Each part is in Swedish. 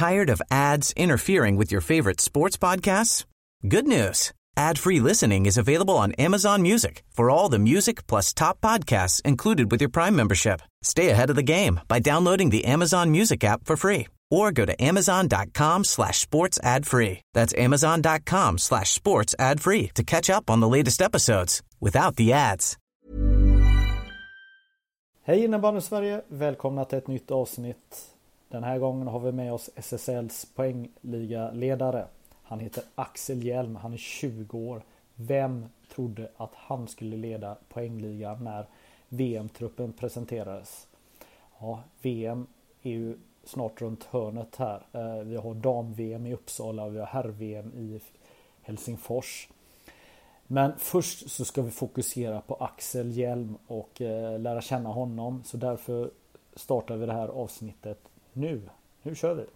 Tired of ads interfering with your favorite sports podcasts? Good news. Ad-free listening is available on Amazon Music for all the music plus top podcasts included with your Prime membership. Stay ahead of the game by downloading the Amazon Music app for free or go to amazon.com/sports ad free. That's amazon.com/sports ad free to catch up on the latest episodes without the ads. Hej innebandy Sverige, välkomna till ett nytt avsnitt. Den här gången har vi med oss SSLs poängliga-ledare. Han heter Axel Hjelm, han är 20 år. Vem trodde att han skulle leda poängligan när VM-truppen presenterades? Ja, VM är ju snart runt hörnet här. Vi har dam-VM i Uppsala och vi har herr-VM i Helsingfors. Men först så ska vi fokusera på Axel Hjelm och lära känna honom. Så därför startar vi det här avsnittet nu. Nu kör vi!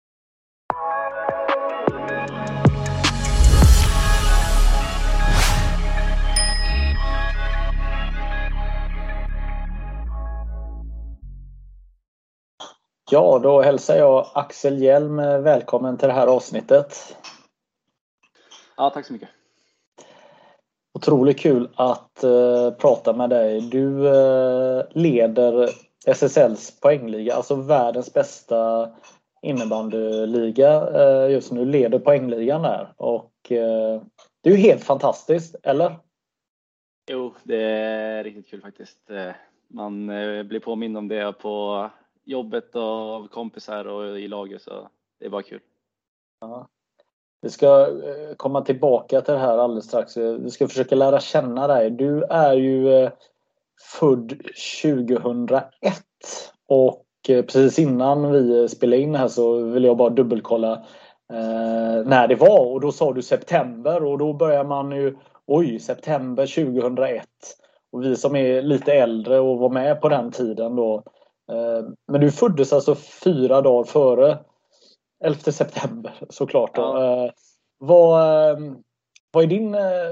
Ja, då hälsar jag Axel Hjelm välkommen till det här avsnittet. Ja, tack så mycket. Otroligt kul att prata med dig. Du leder SSLs poängliga, alltså världens bästa innebandyliga just nu, leder poängligan där. Och det är ju helt fantastiskt, eller? Jo, det är riktigt kul faktiskt. Man blir påmind om det på jobbet och av kompisar och i laget, så det är bara kul. Ja. Vi ska komma tillbaka till det här alldeles strax. Vi ska försöka lära känna dig. Du är ju född 2001 och precis innan vi spelade in här så vill jag bara dubbelkolla när det var, och då sa du september, och då börjar man ju september 2001, och vi som är lite äldre och var med på den tiden då, men du föddes alltså 4 dagar före 11 september såklart då. Ja. Vad är din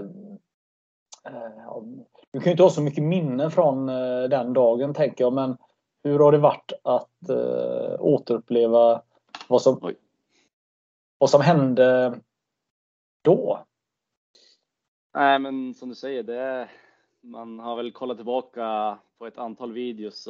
du kan ju inte ha så mycket minnen från den dagen, tänker jag, men hur har det varit att återuppleva vad som hände då? Nej, men som du säger, man har väl kollat tillbaka på ett antal videos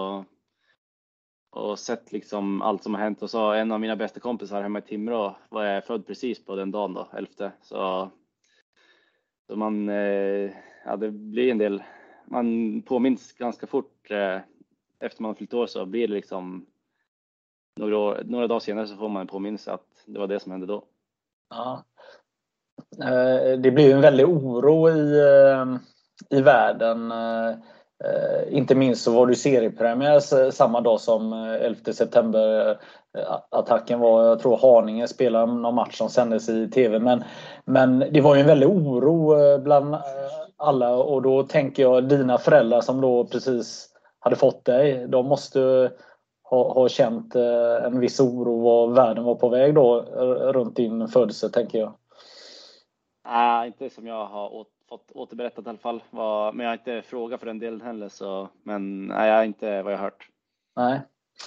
och sett liksom allt som har hänt. Och så en av mina bästa kompisar hemma i Timrå var jag född precis på den dagen då, 11. Så man, det blir en del, man påminns ganska fort efter man har fyllt år, så blir det liksom några dagar senare så får man en påminnelse att det var det som hände då. Ja. Det blir ju en väldig oro i världen. Inte minst så var det seriepremiär samma dag som 11 september attacken var. Jag tror Haninge spelade någon match som sändes i tv, men det var ju en väldig oro bland alla, och då tänker jag dina föräldrar som då precis hade fått dig, de måste ha känt en viss oro vad världen var på väg då runt din födelse, tänker jag. Nej, inte som jag har fått återberättat i alla fall. Men jag har inte frågat för den delen heller. Så, men nej, jag har inte vad jag har hört. Nej.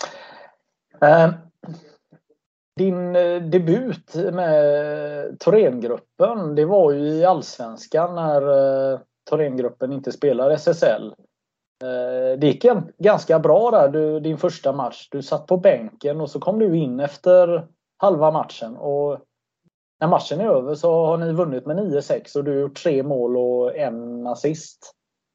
Din debut med Thorengruppen, det var ju i Allsvenskan när Thorengruppen inte spelar SSL. Det gick ganska bra där, din första match. Du satt på bänken och så kom du in efter halva matchen. Och när matchen är över så har ni vunnit med 9-6 och du har gjort 3 mål och 1 assist.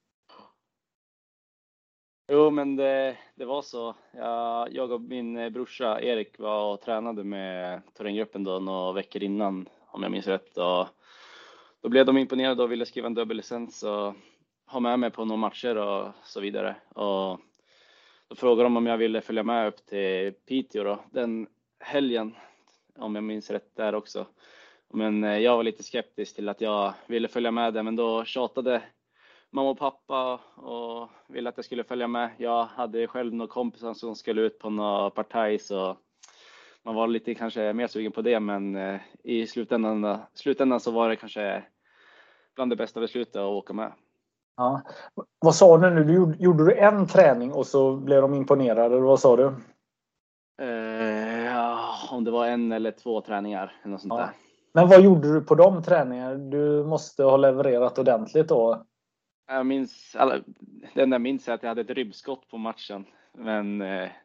Jo, men det var så. Jag och min brorsa Erik var och tränade med Thorengruppen då några veckor innan, om jag minns rätt. Och då blev de imponerade och ville skriva en dubbellicens och ha med mig på några matcher och så vidare. Och då frågade de om jag ville följa med upp till Piteå då, den helgen, om jag minns rätt där också. Men jag var lite skeptisk till att jag ville följa med det, men då tjatade mamma och pappa och ville att jag skulle följa med. Jag hade själv några kompisar som skulle ut på några partaj, så man var lite kanske mer sugen på det, men i slutändan så var det kanske bland det bästa beslutet att åka med. Ja. Vad sa du nu? Gjorde du en träning och så blev de imponerade, eller vad sa du? om det var 1 eller 2 träningar eller något sånt där. Men vad gjorde du på de träningarna? Du måste ha levererat ordentligt då. Jag minns, det enda jag minns är att jag hade ett ribbskott på matchen. Men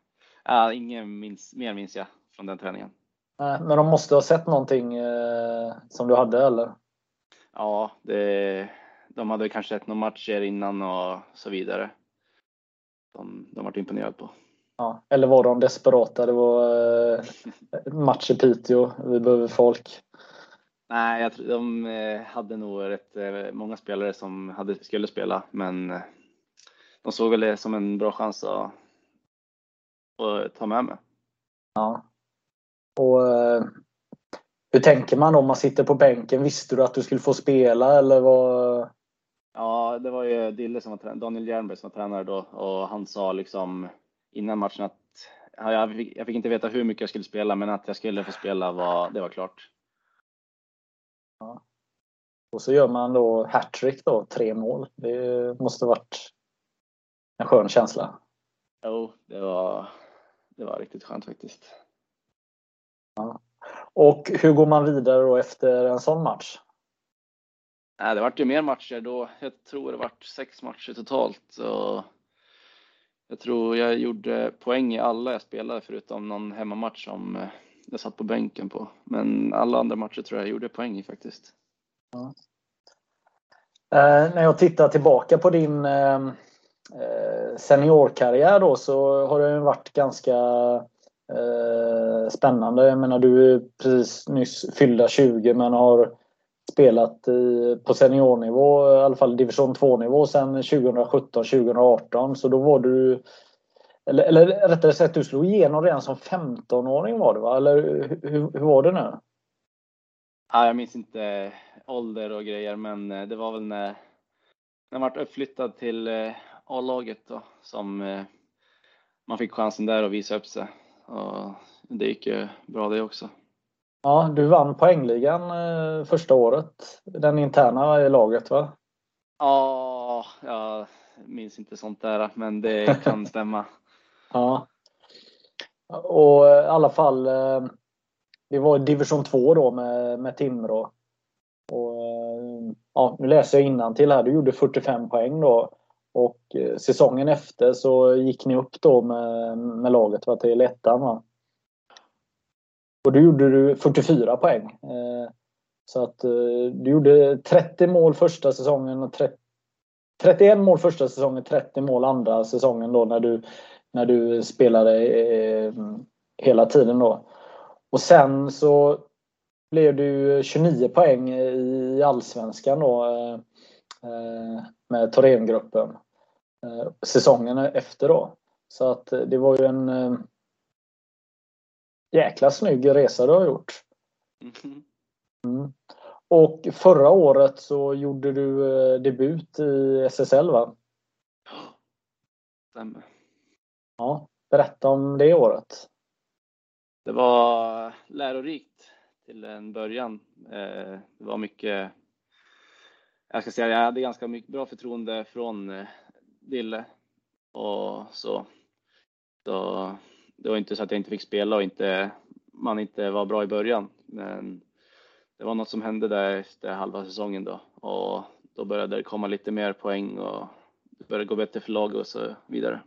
mer minns jag från den träningen. Men de måste ha sett någonting som du hade, eller? Ja, de hade kanske sett några matcher innan och så vidare. De var imponerade på. Ja, eller var de desperata? Det var match i Piteå. Vi behöver folk. Nej, jag tror de hade nog rätt många spelare som skulle spela. Men de såg väl det som en bra chans att ta med mig. Ja. Och hur tänker man om man sitter på bänken? Visste du att du skulle få spela eller vad? Ja, det var ju Daniel Jernberg som var tränare då, och han sa liksom innan matchen att jag fick inte veta hur mycket jag skulle spela, men att jag skulle få spela det var klart. Ja. Och så gör man då hattrick då, 3 mål. Det måste varit en skön känsla. Jo, det var riktigt skönt faktiskt. Ja. Och hur går man vidare då efter en sån match? Nej, det vart ju mer matcher då. Jag tror det vart 6 matcher totalt. Och jag tror jag gjorde poäng i alla jag spelade förutom någon hemmamatch som jag satt på bänken på. Men alla andra matcher tror jag gjorde poäng i faktiskt. Ja. När jag tittar tillbaka på din seniorkarriär då, så har det varit ganska spännande. Jag menar, du är precis nyss fyllda 20 men har spelat på seniornivå, i alla fall division 2-nivå sedan 2017-2018. Så då var du, eller rättare sagt, du slog igenom redan som 15-åring var det, va? Eller hur var det nu? Ja, jag minns inte ålder och grejer, men det var väl när jag vart uppflyttad till A-laget då, som man fick chansen där att visa upp sig. Och det gick ju bra det också. Ja, du vann poängligan första året. Den interna i laget, va? Ja, jag minns inte sånt där, men det kan stämma. Ja. Och i alla fall, det var division 2 då med Timrå. Och ja, nu läser jag innantill här. Du gjorde 45 poäng då. Och säsongen efter så gick ni upp då med laget, va, till ettan, va? Och då gjorde du 44 poäng. Så att du gjorde 30 mål första säsongen och 31 mål första säsongen, 30 mål andra säsongen då när du spelade hela tiden då. Och sen så blev du 29 poäng i Allsvenskan då med Thorengruppen säsongen efter då. Så att det var ju en jäkla snygg resa du har gjort. Mm. Och förra året så gjorde du debut i SSL, va? Stämmer. Ja, berätta om det året. Det var lärorikt till en början. Det var mycket, jag ska säga, jag hade ganska mycket bra förtroende från Dille och så det var inte så att jag inte fick spela och man inte var bra i början, men det var något som hände där efter halva säsongen då, och då började det komma lite mer poäng och det började gå bättre för lag och så vidare.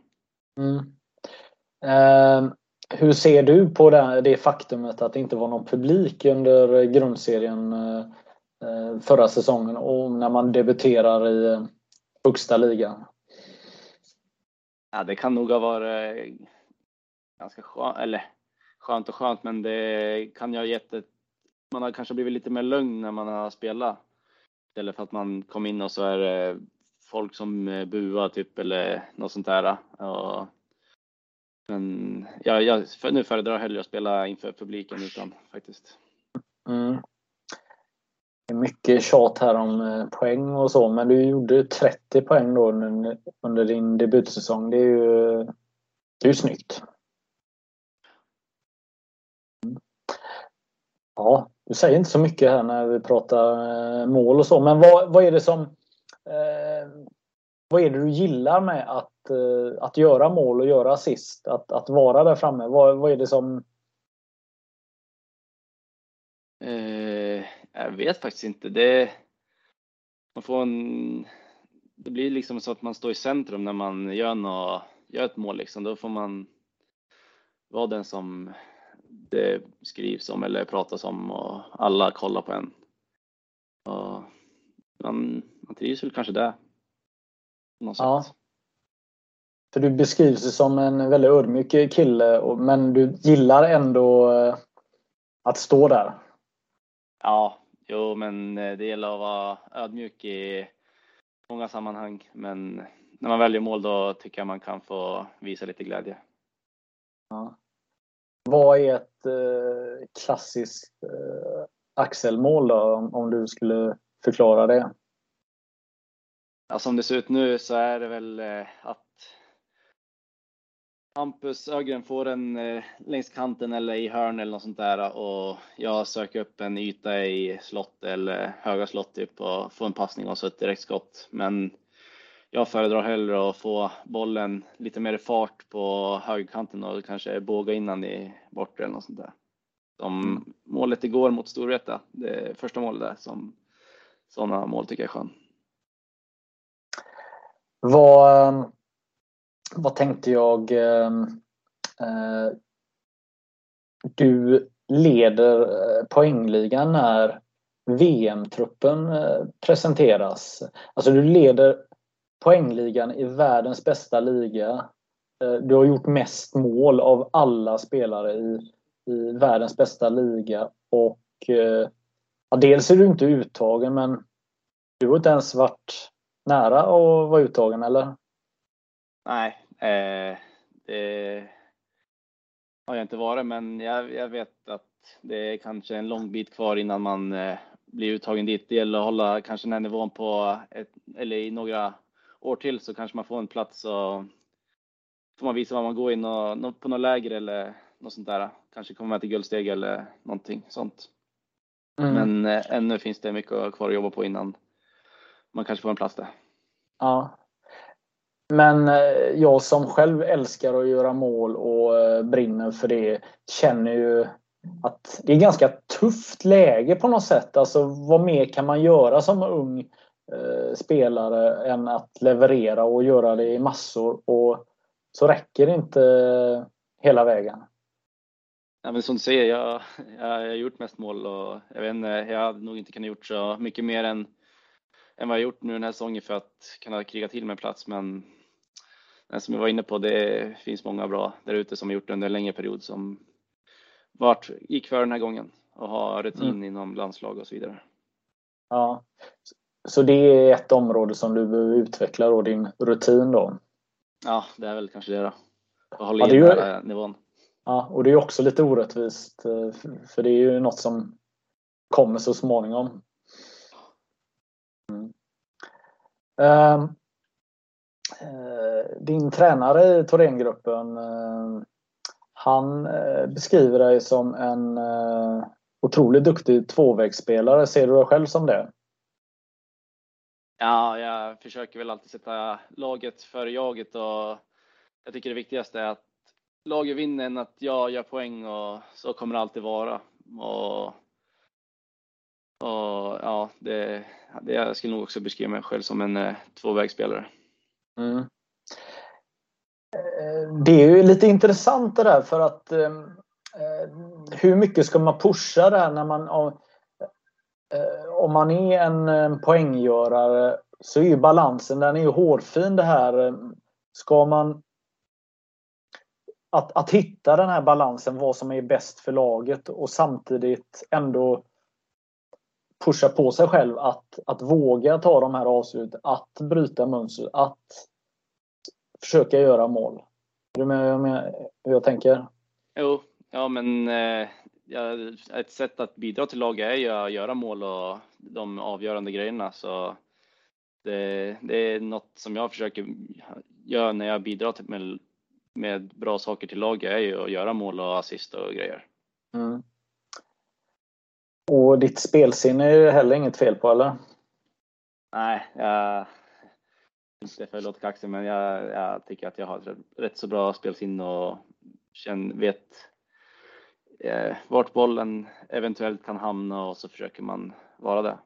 Hur ser du på det faktumet att det inte var någon publik under grundserien förra säsongen och när man debuterar i högsta ligan? Ja, det kan nog ha varit ganska skönt och skönt, men det kan ju ha man har kanske blivit lite mer lugn när man har spelat. Istället för att man kom in och så är det folk som buar typ eller något sånt där. Men nu föredrar jag hellre att spela inför publiken utan faktiskt. Det är mycket tjat här om poäng och så, men du gjorde 30 poäng då under din debutsäsong. Det är ju snyggt. Ja, du säger inte så mycket här när vi pratar mål och så, men vad är det som vad är det du gillar med att göra mål och göra assist, att vara där framme? Vad är det som Jag vet faktiskt inte. Det blir liksom så att man står i centrum när man gör ett mål liksom. Då får man vara den som det skrivs om eller pratas om och alla kollar på en. Och man trivs väl kanske där. På något sätt. För du beskrivs som en väldigt ödmjuk kille, men du gillar ändå att stå där. Ja, jo, men det gäller att vara ödmjuk i många sammanhang. Men när man väljer mål då tycker jag man kan få visa lite glädje. Ja. Vad är ett klassiskt Axel-mål då, om du skulle förklara det? Ja, som det ser ut nu så är det väl att Hampus Ögren får en längs kanten eller i hörn eller något sånt där, och jag söker upp en yta i slott eller höga slott typ och får en passning och så ett direkt skott. Men jag föredrar hellre att få bollen lite mer i fart på högerkanten och kanske båga innan i bortre eller något sånt där. Som målet igår mot Storvreta, det första målet där, som sådana mål tycker jag är skön. Vad tänkte jag? Du leder poängligan när VM-truppen presenteras. Alltså du leder poängligan i världens bästa liga. Du har gjort mest mål av alla spelare i världens bästa liga. Och dels är du inte uttagen, men du har inte ens varit nära att vara uttagen, eller? Nej, det har jag inte varit, men jag vet att det är kanske en lång bit kvar innan man blir uttagen dit. Det gäller att hålla kanske den här nivån på eller i några år till, så kanske man får en plats och får man visa vad man går in på något läger eller något sånt där. Kanske kommer man till guldsteg eller någonting sånt. Men ännu finns det mycket kvar att jobba på innan man kanske får en plats där. Ja. Men jag som själv älskar att göra mål och brinner för det, känner ju att det är ganska tufft läge på något sätt. Alltså vad mer kan man göra som ung spelare än att leverera och göra det i massor, och så räcker det inte hela vägen. Ja, men som du säger, jag har gjort mest mål och jag vet inte, jag hade nog inte kunnat gjort så mycket mer än vad jag gjort nu den här säsongen för att kunna kriga till med plats. Men som jag var inne på, det finns många bra där ute som har gjort det under en längre period, som gick för den här gången och har rutin inom landslag och så vidare. Ja. Så det är ett område som du behöver utveckla då, din rutin då? Ja, det är väl kanske det då. Att hålla i den här nivån. Ja, och det är också lite orättvist, för det är ju något som kommer så småningom. Din tränare i Thorengruppen, han beskriver dig som en otroligt duktig tvåvägsspelare. Ser du dig själv som det? Ja, jag försöker väl alltid sätta laget före jaget, och jag tycker det viktigaste är att laget vinner än att jag gör poäng, och så kommer det alltid vara. Och ja, det jag skulle nog också beskriva mig själv som en tvåvägsspelare. Det är ju lite intressant det där, för att hur mycket ska man pusha där när man om man är en poänggörare, så är ju balansen, den är ju hårfin det här. Ska man att hitta den här balansen, vad som är bäst för laget, och samtidigt ändå pusha på sig själv att våga ta de här avslut, att bryta mönster, att försöka göra mål. Är du med hur jag tänker? Jo, ja, men ett sätt att bidra till laget är ju att göra mål och de avgörande grejerna. Så det är något som jag försöker göra när jag bidrar med bra saker till laget, är ju att göra mål och assist och grejer. Och ditt spelsinne är det heller inget fel på, eller? Nej, inte för att låta kaxig, men jag tycker att jag har ett rätt så bra spelsinne och vet vart bollen eventuellt kan hamna, och så försöker man vara det.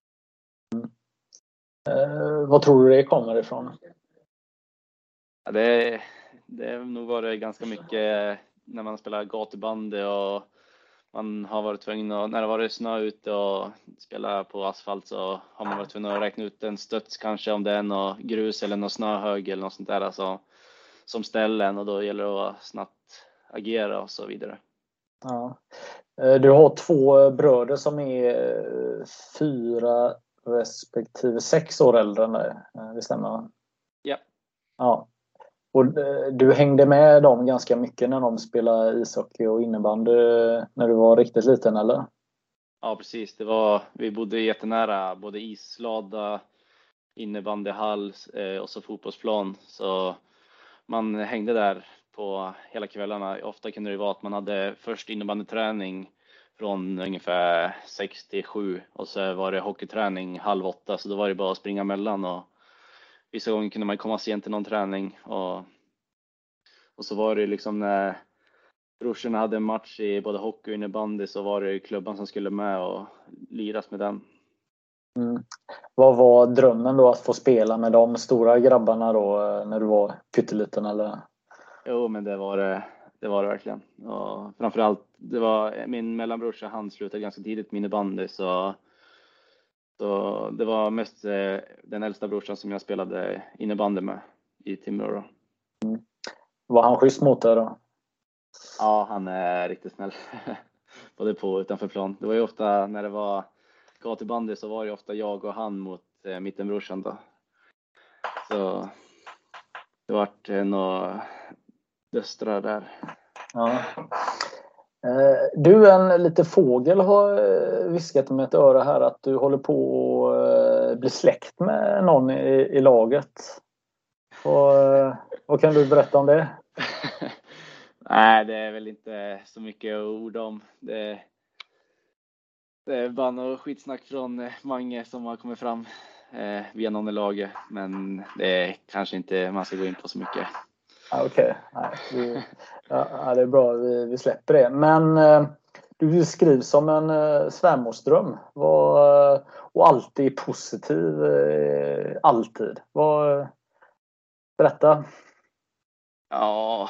Vad tror du det kommer ifrån? Ja, det har nog varit ganska mycket när man spelar gatubandy och man har varit tvungen att, när det varit snö ute och spela på asfalt, så har man varit tvungen att räkna ut en stöts kanske, om det är något grus eller något snöhög eller något sånt där, alltså, som ställen, och då gäller det att snabbt agera och så vidare. Ja. Du har 2 bröder som är 4 respektive 6 år äldre än dig. Det stämmer? Ja. Ja. Och du hängde med dem ganska mycket när de spelade ishockey och innebandy när du var riktigt liten, eller? Ja, precis. Vi bodde jättenära både islada, innebandyhall och så fotbollsplan. Så man hängde där på hela kvällarna. Ofta kunde det vara att man hade först innebandyträning från ungefär 6 till 7 och så var det hockeyträning 7:30, så då var det bara att springa mellan, och vissa gånger kunde man komma sent till någon träning, och så var det liksom när brorsorna hade en match i både hockey och innebandy, så var det klubban som skulle med och liras med den. Vad var drömmen då, att få spela med de stora grabbarna då när du var pytteliten, eller? Jo, men det var det verkligen. Och framförallt, det var min mellanbrorsa, han slutade ganska tidigt med innebandy, så det var mest den äldsta brorsan som jag spelade innebandy med i Timrå då. Var han schysst mot dig då? Ja, han är riktigt snäll. Både på och utanför plan. Det var ju ofta när det var gatubandy, så var det ofta jag och han mot mittenbrorsan då. Så det vart några döstrar där. Ja. Du, en liten fågel har viskat med ett öra här att du håller på att bli släkt med någon i laget. Vad kan du berätta om det? Nej, det är väl inte så mycket ord om. Det är bara något skitsnack från Mange som har kommit fram via någon i laget. Men det är kanske inte man ska gå in på så mycket. Okej. Ja, det är bra, vi släpper det. Men du skrivs som en svärmorsdröm. Och alltid positiv. Alltid. Berätta. Ja,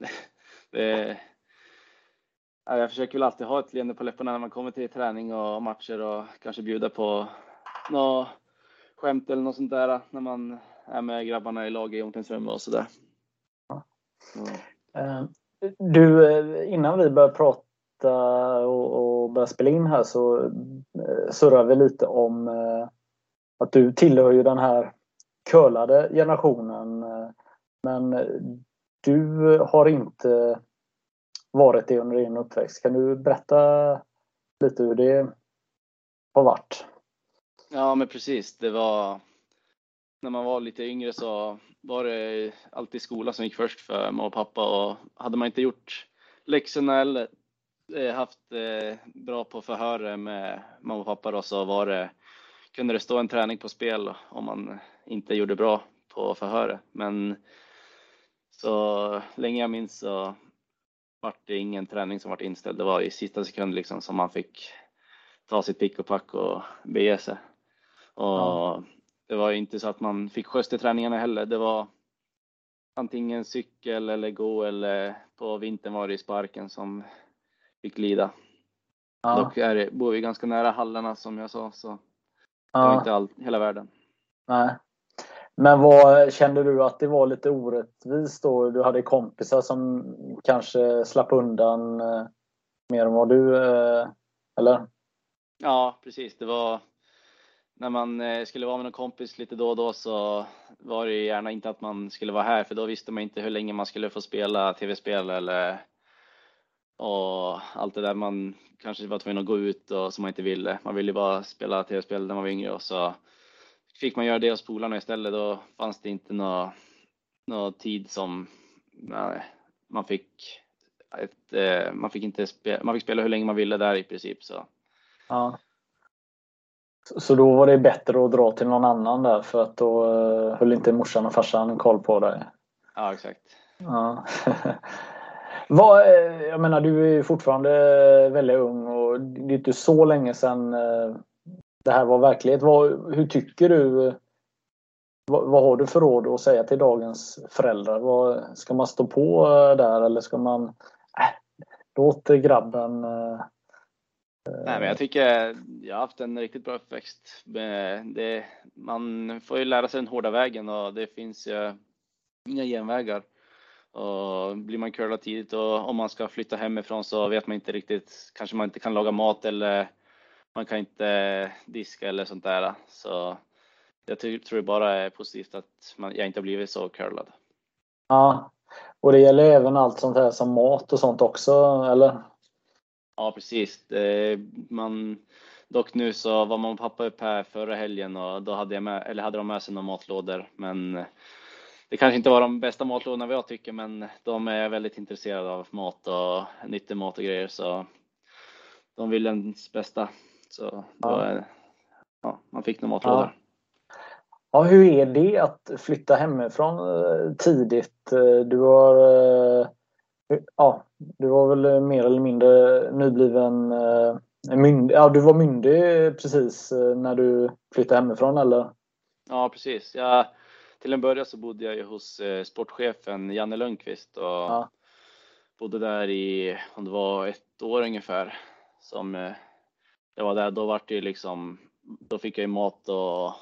jag försöker väl alltid ha ett leende på läpparna när man kommer till träning och matcher, och kanske bjuda på något skämt eller något sånt där när man är med grabbarna i laget i omklädningsrummet och sådär. Du, innan vi börjar prata och börja spela in här, så surrar vi lite om att du tillhör ju den här curlade generationen, men du har inte varit det under din uppväxt. Kan du berätta lite hur det har varit? Ja, men precis. Det var när man var lite yngre, så var det alltid skolan som gick först för mamma och pappa, och hade man inte gjort läxorna eller haft bra på förhör med mamma och pappa då, så kunde det stå en träning på spel om man inte gjorde bra på förhöret. Men så länge jag minns så var det ingen träning som var inställd. Det var i sista sekund liksom som man fick ta sitt pick och pack och bege sig. Och det var inte så att man fick skjuts till träningarna heller. Det var antingen cykel eller gå, eller på vintern var det i sparken som fick lida. Dock bor vi ganska nära hallarna som jag sa, så det var inte hela världen. Nej. Men vad kände du att det var lite orättvist då? Du hade kompisar som kanske slapp undan mer än vad du, eller? Ja, precis. Det var när man skulle vara med någon kompis lite då och då, så var det gärna inte att man skulle vara här, för då visste man inte hur länge man skulle få spela tv-spel och allt det där. Man kanske var tvungen att gå ut och som man inte ville. Man ville bara spela tv-spel när man var yngre, och så fick man göra det hos polarna istället. Då fanns det inte någon tid som man fick spela hur länge man ville där i princip. Så. Ja. Så då var det bättre att dra till någon annan där, för att då höll inte morsan och farsan koll på dig. Ja, exakt. Ja. Jag menar, du är fortfarande väldigt ung, och det är inte så länge sedan det här var verklighet. Hur tycker du? Vad har du för råd att säga till dagens föräldrar? Ska man stå på där eller ska man låt grabben? Nej, men jag tycker jag har haft en riktigt bra uppväxt. Man får ju lära sig den hårda vägen och det finns ju inga genvägar. Och blir man curlad tidigt och om man ska flytta hemifrån så vet man inte riktigt, kanske man inte kan laga mat eller man kan inte diska eller sånt där. Så jag tror det bara är positivt att jag inte har blivit så curlad. Ja, och det gäller även allt sånt här som mat och sånt också, eller? Ja, precis. Dock nu så var mamma och pappa upp här förra helgen och då hade de med sig några matlådor. Men det kanske inte var de bästa matlådorna vad jag tycker, men de är väldigt intresserade av mat och nyttig mat och grejer. Så de vill ens bästa. Så man fick några matlådor. Ja, hur är det att flytta hemifrån tidigt? Du var väl mer eller mindre nybliven myndig. Ja, du var myndig precis när du flyttade hemifrån, eller? Ja, precis. Till en början så bodde jag ju hos sportchefen Janne Lundqvist och bodde där om det var 1 år ungefär som jag var där. Då var det liksom, då fick jag ju mat och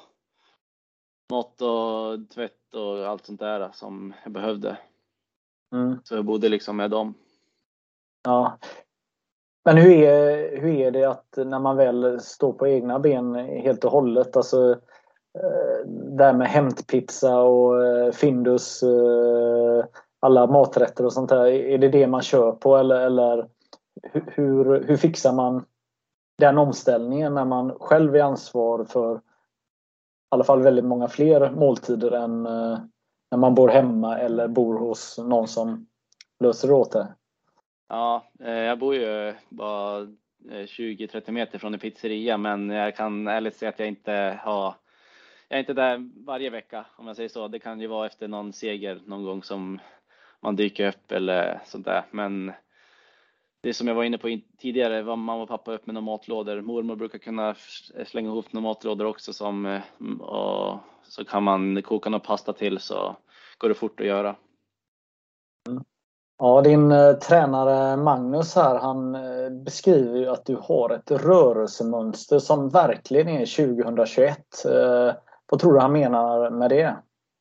tvätt och allt sånt där som jag behövde. Så jag bodde liksom med dem. Ja. Men hur är det att när man väl står på egna ben helt och hållet, alltså där med hämtpizza och Findus, alla maträtter och sånt där, är det man kör på eller hur fixar man den omställningen när man själv är ansvar för i alla fall väldigt många fler måltider än när man bor hemma eller bor hos någon som löser det åt det? Ja, jag bor ju bara 20-30 meter från en pizzeria, men jag kan ärligt säga att jag är inte där varje vecka, om jag säger så. Det kan ju vara efter någon seger någon gång som man dyker upp eller sånt där. Men det som jag var inne på tidigare var mamma och pappa upp med några matlådor. Mormor brukar kunna slänga ihop några matlådor också och så kan man koka någon pasta till, så går det fort att göra. Ja, din tränare Magnus här, han beskriver ju att du har ett rörelsemönster som verkligen är 2021. Vad tror du han menar med det?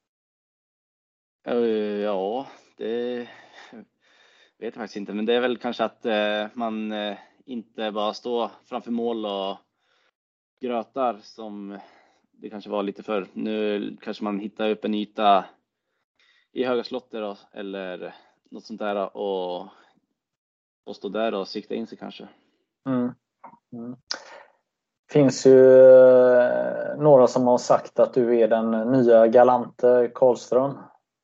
Ja, det vet jag faktiskt inte. Men det är väl kanske att man inte bara står framför mål och grötar som det kanske var lite för. Nu kanske man hittar upp en yta i höga slotter eller något sånt där och stå där och sikta in sig kanske. Finns ju några som har sagt att du är den nya galante Karlström.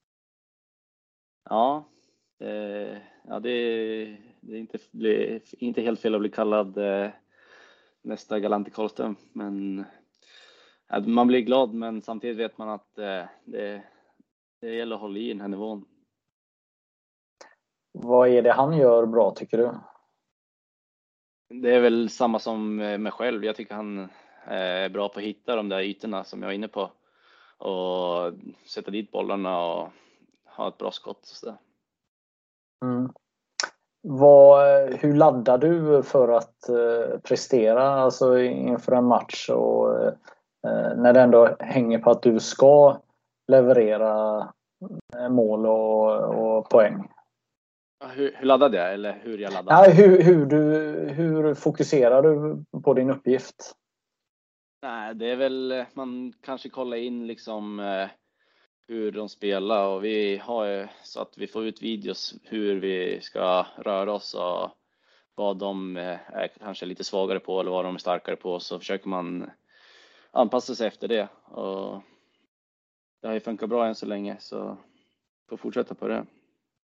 Ja, det är inte helt fel att bli kallad nästa galante Karlström, men man blir glad, men samtidigt vet man att det gäller att hålla i den här nivån. Vad är det han gör bra, tycker du? Det är väl samma som mig själv. Jag tycker han är bra på att hitta de där ytorna som jag var inne på och sätta dit bollarna och ha ett bra skott och så där. Hur laddar du för att prestera, alltså inför en match, och när det ändå hänger på att du ska leverera mål och poäng? Hur laddade jag, eller hur jag laddar? Ja, hur fokuserar du på din uppgift? Nej, det är väl, man kanske kollar in liksom hur de spelar, och vi har så att vi får ut videos hur vi ska röra oss och vad de är kanske lite svagare på eller vad de är starkare på, så försöker man anpassa sig efter det, och det har ju funkat bra än så länge, så får fortsätta på det.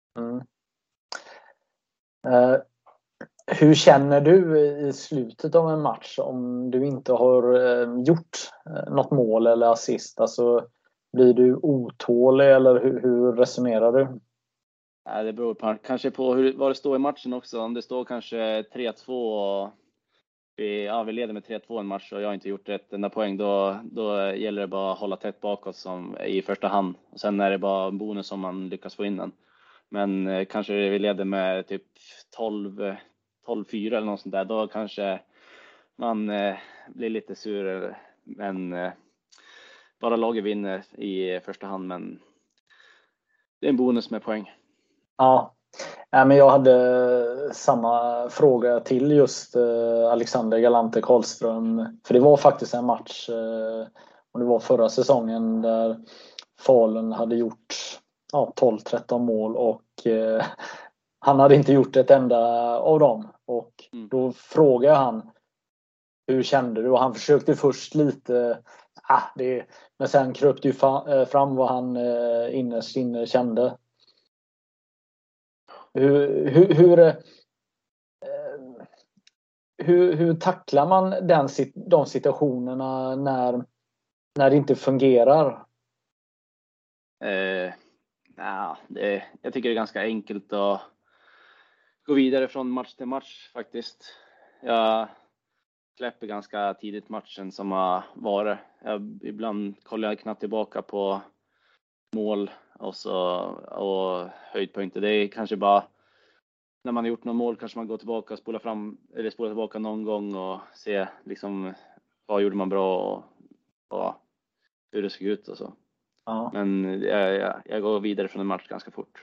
Hur känner du i slutet av en match om du inte har gjort något mål eller assist? Alltså, blir du otålig eller hur resonerar du? Det beror kanske på vad det står i matchen också. Om det står kanske 3-2 och vi vi leder med 3-2 en match och jag har inte gjort ett enda poäng, då gäller det bara att hålla tätt bakåt som i första hand. Och sen är det bara en bonus om man lyckas få in den. Men kanske vi leder med typ 12-4 eller något sånt där. Då kanske man blir lite sur. Men bara laget vinner i första hand. Men det är en bonus med poäng. Ja, men jag hade samma fråga till just Alexander Galante Karlström. För det var faktiskt en match, och det var förra säsongen, där Falun hade gjort 12-13 mål och han hade inte gjort ett enda av dem. Och då frågade han, hur kände du? Och han försökte först lite, men sen kröp ju fram vad han innerst inne kände. Hur tacklar man de situationerna när det inte fungerar? Jag tycker det är ganska enkelt att gå vidare från match till match faktiskt. Jag släpper ganska tidigt matchen som har varit. Ibland kollar jag knappt tillbaka på mål och höjdpunkter. Det är kanske bara när man har gjort något mål kanske man går tillbaka och spolar tillbaka någon gång och ser liksom vad gjorde man bra och hur det såg ut och så. Ja. Men jag går vidare från en match ganska fort.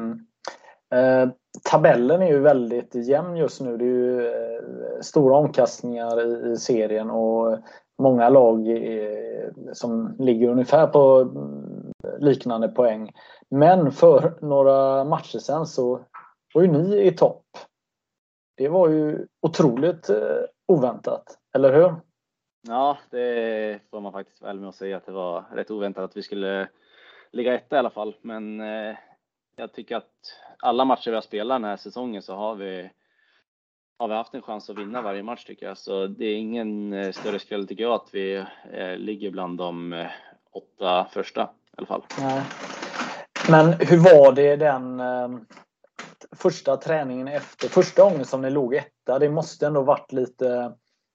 Tabellen är ju väldigt jämn just nu. Det är ju stora omkastningar i serien och många lag som ligger ungefär på liknande poäng. Men för några matcher sedan så var ju ni i topp. Det var ju otroligt oväntat, eller hur? Ja, det får man faktiskt väl med att säga att det var rätt oväntat att vi skulle ligga etta i alla fall. Men jag tycker att alla matcher vi har spelat den här säsongen så har vi haft en chans att vinna varje match tycker jag. Så det är ingen större skräll tycker jag att vi ligger bland de 8 första i alla fall. Nej. Men hur var det den första träningen efter första gången som ni låg etta? Det måste ändå varit lite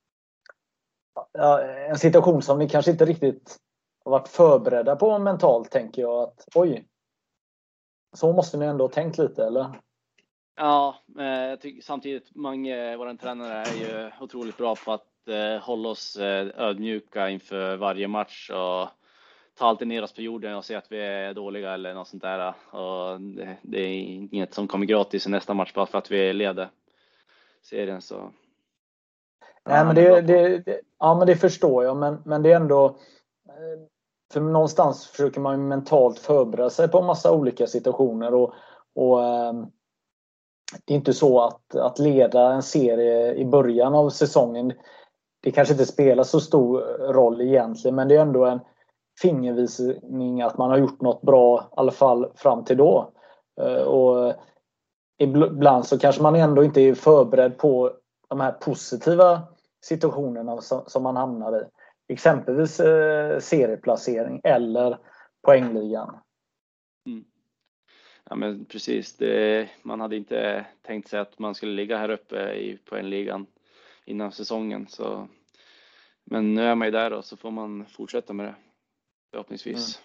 en situation som ni kanske inte riktigt har varit förberedda på mentalt, tänker jag. Att oj, så måste ni ändå ha tänkt lite, eller? Ja, jag tycker samtidigt vår tränare är ju otroligt bra på att hålla oss ödmjuka inför varje match och ta alltid ner oss på jorden och säga att vi är dåliga eller något sånt där. Och det är inget som kommer gratis i nästa match bara för att vi leder serien. Så. Nej, men det förstår jag. Men det är ändå, för någonstans försöker man ju mentalt förbereda sig på en massa olika situationer. Och det är inte så att leda en serie i början av säsongen. Det kanske inte spelar så stor roll egentligen, men det är ändå en fingervisning att man har gjort något bra i alla fall fram till då. Och ibland så kanske man ändå inte är förberedd på de här positiva situationerna som man hamnar i. Exempelvis serieplacering eller poängligan. Ja, men precis. Man hade inte tänkt sig att man skulle ligga här uppe i poängligan innan säsongen. Så. Men nu är man ju där och så får man fortsätta med det. Förhoppningsvis.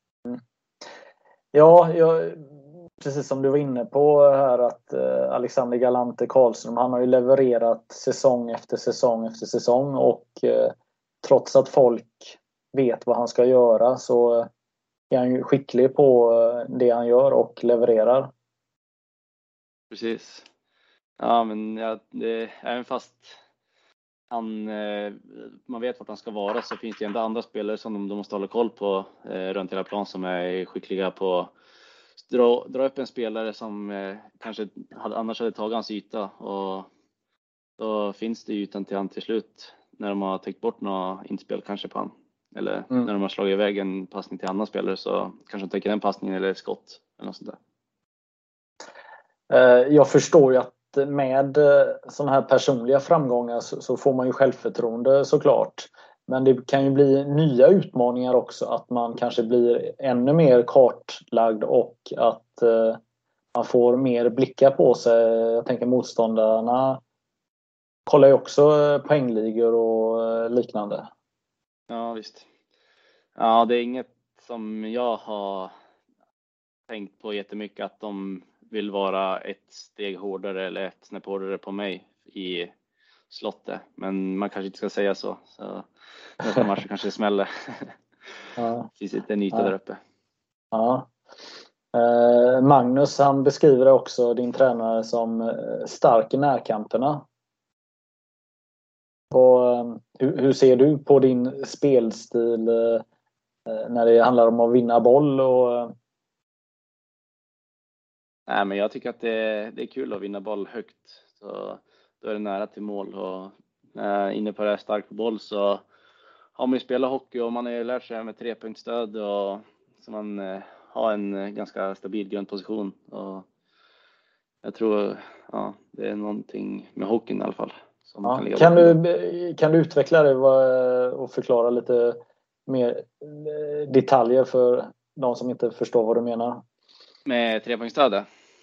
Ja, precis som du var inne på här, att Alexander Galante Karlström, han har ju levererat säsong efter säsong efter säsong, och trots att folk vet vad han ska göra så är han ju skicklig på det han gör och levererar. Precis. Ja, men även fast man vet vart han ska vara, så finns det ändå andra spelare som de måste hålla koll på runt hela plan, som är skickliga på att dra upp en spelare som kanske annars hade tagit hans yta, och då finns det ytan till han till slut när de har täckt bort några inspel kanske på han, eller när de har slagit iväg en passning till annan spelare, så kanske de täcker den passningen eller ett skott eller något sånt där. Jag förstår ju att med sådana här personliga framgångar så får man ju självförtroende såklart. Men det kan ju bli nya utmaningar också, att man kanske blir ännu mer kartlagd och att man får mer blickar på sig. Jag tänker motståndarna kollar ju också poängligor och liknande. Ja, visst. Ja, det är inget som jag har tänkt på jättemycket, att de vill vara ett steg hårdare eller ett snäpp hårdare på mig i slottet. Men man kanske inte ska säga så. Så nästa match kanske smäller. Ja. Finns inte en yta där uppe. Ja. Magnus, han beskriver också din tränare som stark i närkamperna. Hur ser du på din spelstil när det handlar om att vinna boll? Nej, men jag tycker att det är kul att vinna boll högt. Så då är det nära till mål. Och när jag är inne på det här stark på boll, så har man ju spelat hockey och man har ju lärt sig med 3-punktsstöd, och så man har en ganska stabil grundposition. Och jag tror det är någonting med hockeyn i alla fall. Som Kan du utveckla det och förklara lite mer detaljer för de som inte förstår vad du menar? Med 3-punktsstödet?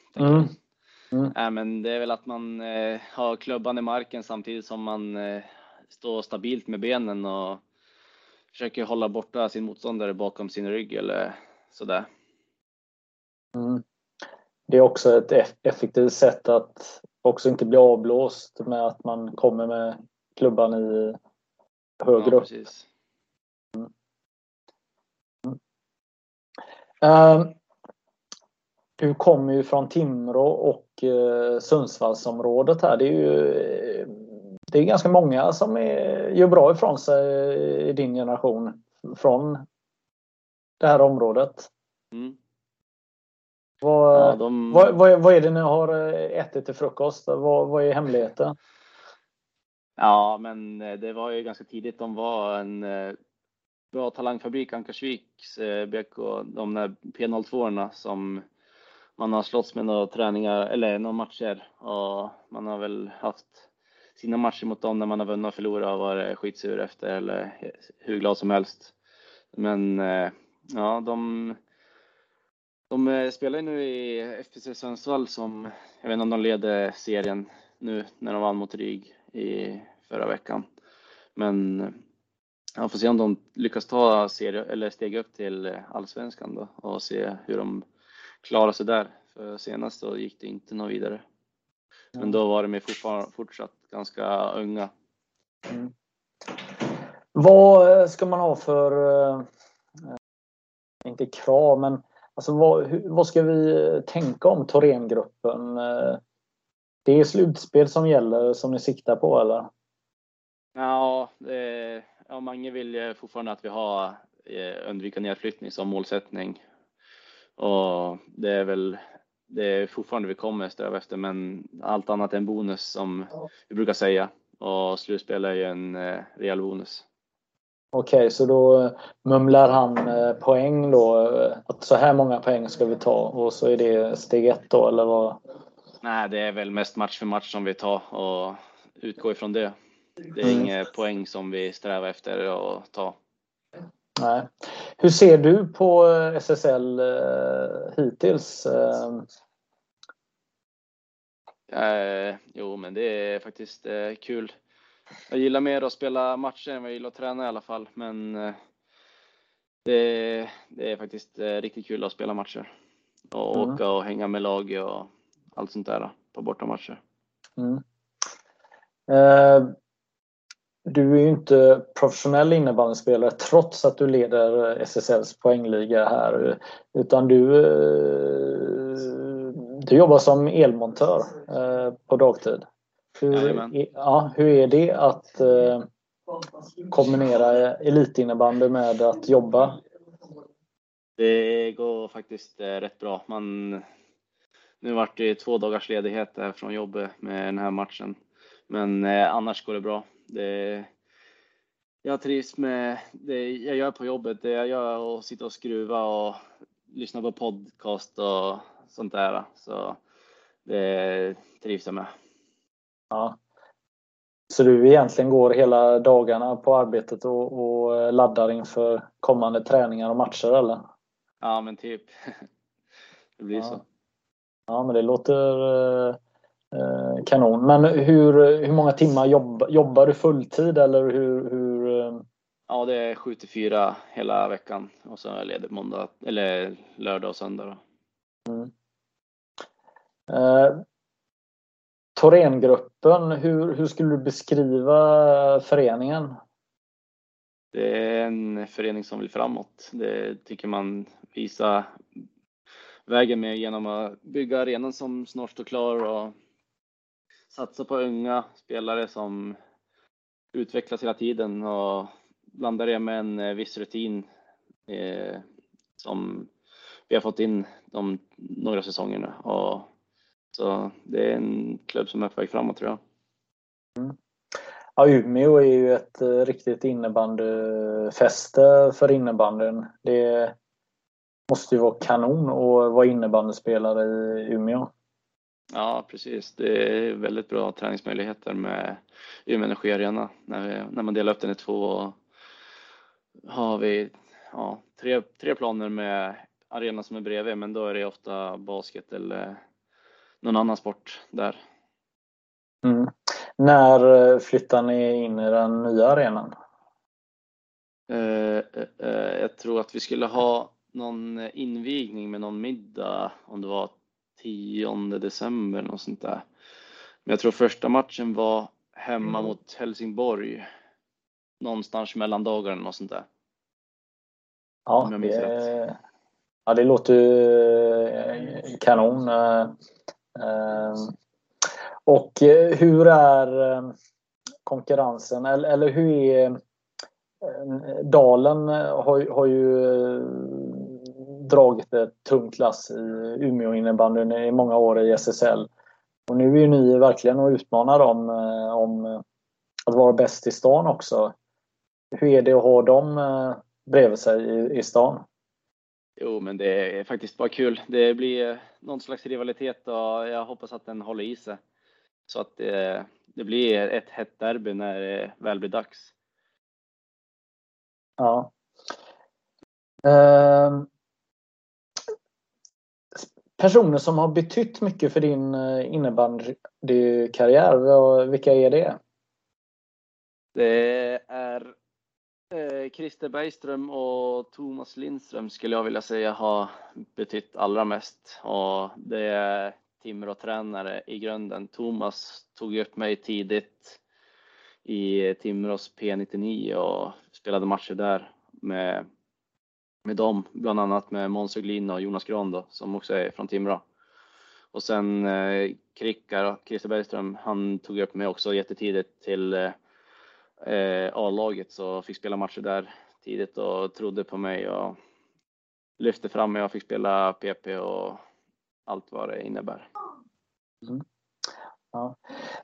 Men det är väl att man har klubban i marken samtidigt som man står stabilt med benen och försöker hålla borta sin motståndare bakom sin rygg eller sådär. Det är också ett effektivt sätt att också inte bli avblåst med att man kommer med klubban i högre upp. Precis. Du kommer ju från Timrå och Sundsvallsområdet här. Det är ganska många som gör bra ifrån sig i din generation från det här området. Vad är det ni har ätit till frukost? Vad är hemligheten? Ja, men det var ju ganska tidigt. De var en bra talangfabrik, Ankarsviks BK, de där P02-orna som man har slått med några träningar eller några matcher, och man har väl haft sina matcher mot dem när man har vunnit och förlorat och varit skitsur efter eller hur glad som helst. Men ja, de spelar nu i FPC Sundsvall, som jag vet inte om de leder serien nu när de vann mot Rygg i förra veckan. Men jag får se om de lyckas ta steg upp till Allsvenskan då, och se hur de klarar sig där. För senast så gick det inte något vidare. Men då var de fortsatt ganska unga. Vad ska man ha för inte krav, men alltså vad ska vi tänka om Thorengruppen? Det är slutspel som gäller, som ni siktar på, eller? Ja, många vill fortfarande att vi har undvika nedflyttning som målsättning. Och det är fortfarande vi kommer sträva efter, men allt annat är en bonus som vi brukar säga. Och slutspel är ju en rejäl bonus. Okej, så då mumlar han poäng då, att så här många poäng ska vi ta, och så är det steg 1 då, eller vad? Nej, det är väl mest match för match som vi tar och utgår ifrån det. Det är inga poäng som vi strävar efter att ta. Nej. Hur ser du på SSL hittills? Jo, men det är faktiskt kul. Jag gillar mer att spela matcher än vad jag gillar att träna i alla fall. Men det är faktiskt riktigt kul att spela matcher. Och åka och hänga med lag och allt sånt där på bortamatcher. Du är ju inte professionell innebandyspelare trots att du leder SSLs poängliga här. Utan du jobbar som elmontör på dagtid. Hur är det att kombinera elitinnebandy med att jobba? Det går faktiskt rätt bra. Nu vart det 2 dagars ledighet från jobbet med den här matchen. Men annars går det bra. Jag trivs med det jag gör på jobbet. Det jag gör och sitta och skruva och lyssna på podcast och sånt där. Så det trivs jag med. Ja. Så du egentligen går hela dagarna på arbetet och laddar inför kommande träningar och matcher, eller? Ja, men typ. Det blir så. Ja, men det Kanon. Men hur många timmar jobbar du fulltid eller hur? Ja, det är 7-4 hela veckan och så är jag ledig måndag eller lördag och söndag då. Thorengruppen, hur skulle du beskriva föreningen? Det är en förening som vill framåt. Det tycker man visar vägen med genom att bygga arenan som snart står klar och satsa på unga spelare som utvecklas hela tiden och blandar det med en viss rutin som vi har fått in några säsonger nu. Och så det är en klubb som är på väg framåt, tror jag. Ja, Umeå är ju ett riktigt innebandyfäste för innebandyn. Det måste ju vara kanon att vara innebandyspelare i Umeå. Ja, precis. Det är väldigt bra träningsmöjligheter med Umeå Energi Arena. När man delar upp den i två har vi tre planer med arenan som är bredvid. Men då är det ofta basket eller någon annan sport där. När flyttar ni in i den nya arenan? Jag tror att vi skulle ha någon invigning med någon middag om det var 10 december något sånt där. Men jag tror första matchen var hemma mot Helsingborg någonstans mellan dagarna och sånt där. Ja, det låter ju kanon. Och hur är konkurrensen? Eller hur är Dalen har ju dragit ett tungt lass i Umeå innebandyn i många år i SSL. Och nu är ju ni verkligen att utmana dem om att vara bäst i stan också. Hur är det att ha dem bredvid sig i stan? Jo, men det är faktiskt bara kul. Det blir någon slags rivalitet och jag hoppas att den håller i sig. Så att det blir ett hett derby när det väl blir dags. Ja. Personer som har betytt mycket för din innebandykarriär, vilka är det? Det är Christer Bergström och Thomas Lindström skulle jag vilja säga har betytt allra mest. Och det är Timrå-tränare i grunden. Thomas tog upp mig tidigt i Timrås P99 och spelade matcher där med dem, bland annat med Måns Uglin och Jonas Gran då, som också är från Timrå. Och sen Christer Bergström, han tog upp mig också jättetidigt till A-laget, så fick spela matcher där tidigt och trodde på mig och lyfte fram mig och fick spela PP och allt vad det innebär. Ja.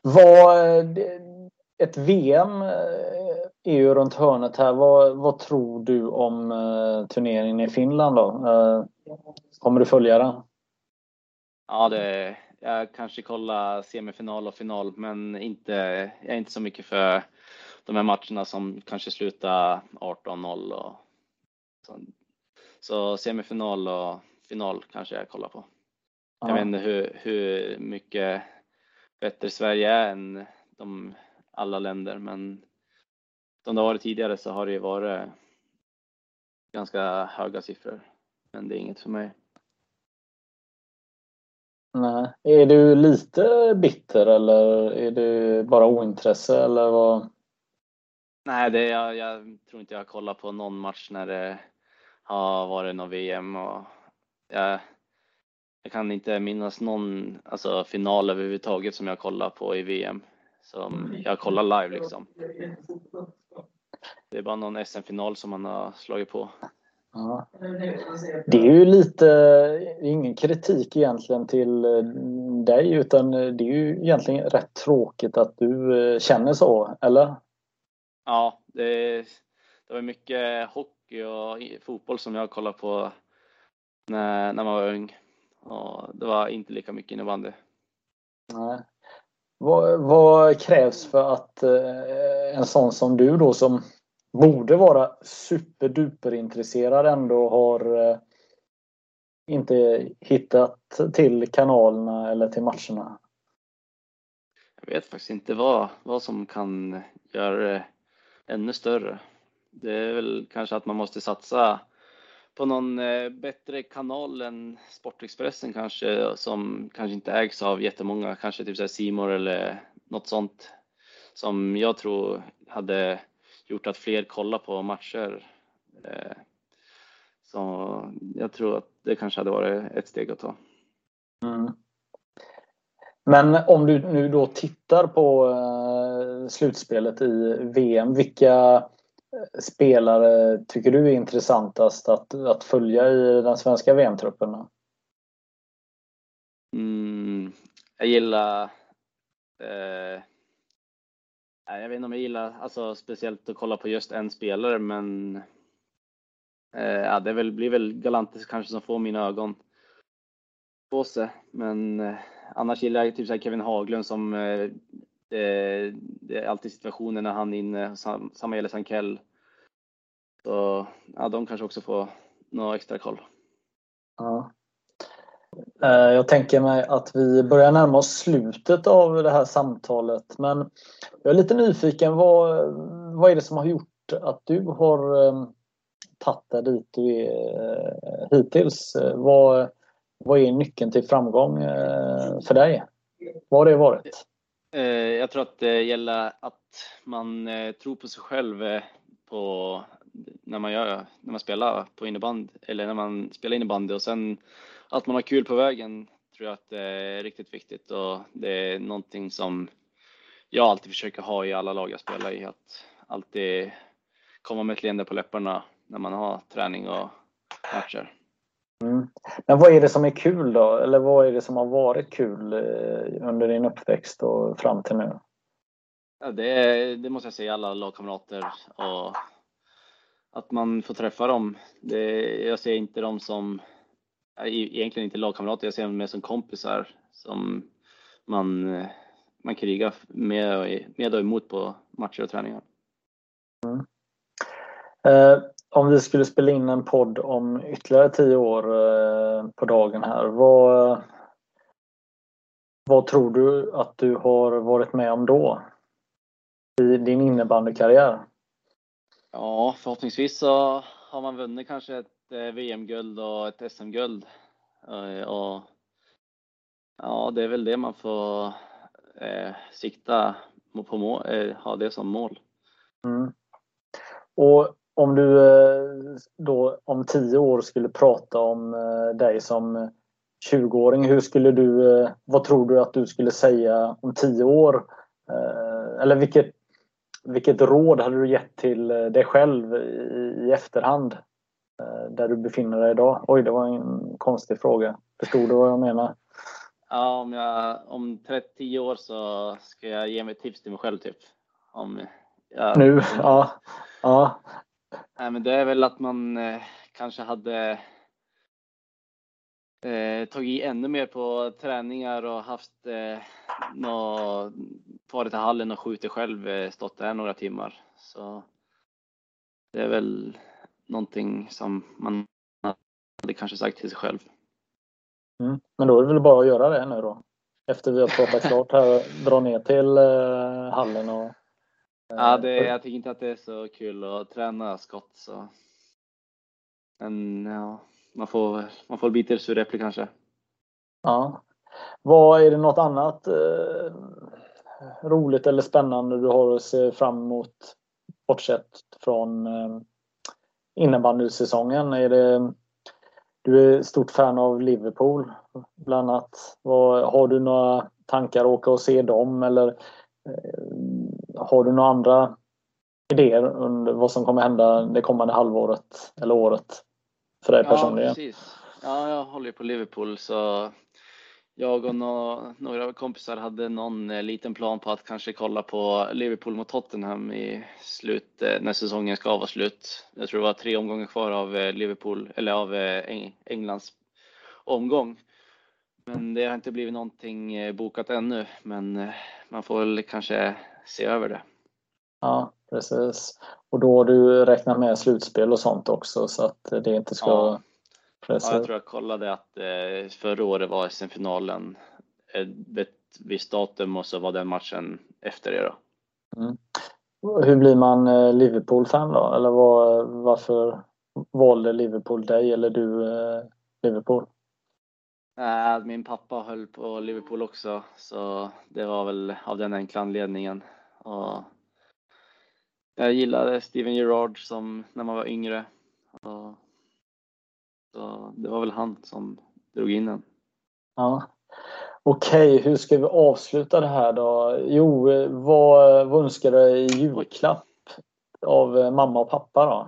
Ett VM är ju runt hörnet här. Vad tror du om turneringen i Finland då? Kommer du följa den? Ja, jag kanske kollar semifinal och final, men jag är inte så mycket för de här matcherna som kanske slutar 18-0 och så semifinal och final kanske jag kollar på. Ja. Jag vet inte hur mycket bättre Sverige är än alla länder, men som det har varit tidigare så har det ju varit ganska höga siffror, men det är inget för mig. Nej. Är du lite bitter eller är det bara ointresse eller vad? Nej, jag tror inte jag kollar på någon match när det har varit någon VM och jag kan inte minnas någon final överhuvudtaget som jag kollar på i VM som jag kollar live liksom. Det är bara någon SM-final som man har slagit på. Ja. Det är ju ingen kritik egentligen till dig, utan det är ju egentligen rätt tråkigt att du känner så, eller? Ja, det var mycket hockey och fotboll som jag kollade på när man var ung. Och det var inte lika mycket innebandy. Nej. Vad krävs för att en sån som du då, som borde vara superduper intresserad, ändå har inte hittat till kanalerna eller till matcherna? Jag vet faktiskt inte vad som kan göra det ännu större. Det är väl kanske att man måste satsa på någon bättre kanal än Sportexpressen kanske, som kanske inte ägs av jättemånga, kanske typ så här C More eller något sånt, som jag tror hade gjort att fler kollar på matcher. Så jag tror att det kanske hade varit ett steg att ta. Mm. Men om du nu då tittar på slutspelet i VM, vilka spelare tycker du är intressantast att följa i den svenska VM-truppen? Jag gillar jag vet inte om jag gillar alltså speciellt att kolla på just en spelare, men det blir väl Galantis kanske som får mina ögon på sig. Men annars gillar jag typ så här Kevin Haglund, som det är alltid situationer när han är inne. Samma gäller Sankell. Så de kanske också får några extra koll. Ja. Jag tänker mig att vi börjar närma oss slutet av det här samtalet, men jag är lite nyfiken, vad är det som har gjort att du har tagit dig dit du är hittills? Vad är nyckeln till framgång för dig? Vad har det varit? Jag tror att det gäller att man tror på sig själv när man spelar på innebandy, eller när man spelar innebandy, och sen att man har kul på vägen, tror jag att det är riktigt viktigt, och det är någonting som jag alltid försöker ha i alla lag jag spelar i, att alltid komma med ett leende på läpparna när man har träning och matcher. Men vad är det som är kul då? Eller vad är det som har varit kul under din uppväxt och fram till nu? Ja, det måste jag säga, alla lagkamrater, och att man får träffa dem. Jag ser inte dem som, egentligen inte lagkamrater, jag ser dem mer som kompisar som man krigar med och emot på matcher och träningar. Om vi skulle spela in en podd om ytterligare 10 år på dagen här, vad tror du att du har varit med om då i din innebandykarriär? Ja, förhoppningsvis så har man vunnit kanske ett VM-guld och ett SM-guld. Och ja, det är väl det man får sikta på, ha det som mål. Och om du då om 10 år skulle prata om dig som 20-åring, vad tror du att du skulle säga om 10 år? Eller vilket råd hade du gett till dig själv i efterhand där du befinner dig idag? Oj, det var en konstig fråga. Förstod du vad jag menar? Ja, om 10 år så ska jag ge mig tips till mig själv typ. Nu? Ja. Nej, men det är väl att man kanske hade tagit i ännu mer på träningar och haft varit i hallen och skjutit själv, stått där några timmar. Så det är väl någonting som man hade kanske sagt till sig själv. Men då är det väl bara att göra det nu då? Efter vi har pratat klart här, dra ner till hallen och... Jag tycker inte att det är så kul att träna skott, så... Men ja, man får bita i sur äpple kanske. Ja. Vad är det något annat roligt eller spännande du har att se fram emot, bortsett från innebandysäsongen? Du är stort fan av Liverpool bland annat. Har du några tankar att åka och se dem, eller har du några andra idéer under vad som kommer hända det kommande halvåret eller året för dig personligen? Ja, precis. Ja, jag håller på Liverpool, så jag och några kompisar hade någon liten plan på att kanske kolla på Liverpool mot Tottenham i när säsongen ska vara slut. Jag tror det var 3 omgångar kvar av Liverpool, eller av Englands omgång. Men det har inte blivit någonting bokat ännu, men man får väl kanske se över det. Ja, precis. Och då har du räknat med slutspel och sånt också, så att det inte ska... Ja, jag tror jag kollade att förra året var SM-finalen ett visst datum och så var den matchen efter det då. Mm. Hur blir man Liverpool-fan då? Eller varför valde Liverpool dig eller du Liverpool? Min pappa höll på Liverpool också, så det var väl av den enkla anledningen. Och jag gillade Steven Gerrard som när man var yngre. Och så det var väl han som drog in den. Ja. Okej, hur ska vi avsluta det här då? Jo, vad önskar du i julklapp av mamma och pappa då?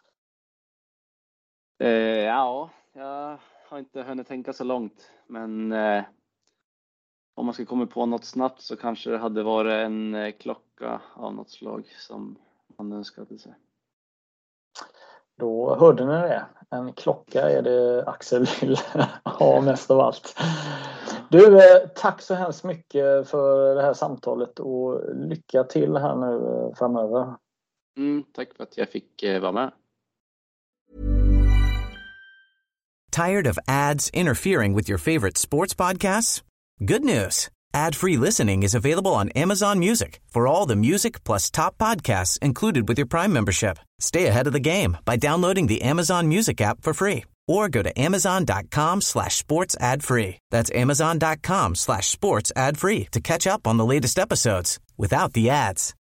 Ja, jag har inte hunnit tänka så långt. Men om man ska komma på något snabbt så kanske det hade varit en klocka av något slag som man önskade sig. Då hörde ni det. En klocka är det Axel vill ha mest av allt. Du, tack så hemskt mycket för det här samtalet och lycka till här nu framöver. Tack för att jag fick vara med. Tired of ads interfering with your favorite sports podcasts? Good news. Ad-free listening is available on Amazon Music for all the music plus top podcasts included with your Prime membership. Stay ahead of the game by downloading the Amazon Music app for free or go to amazon.com/sports ad free. That's amazon.com/sports ad free to catch up on the latest episodes without the ads.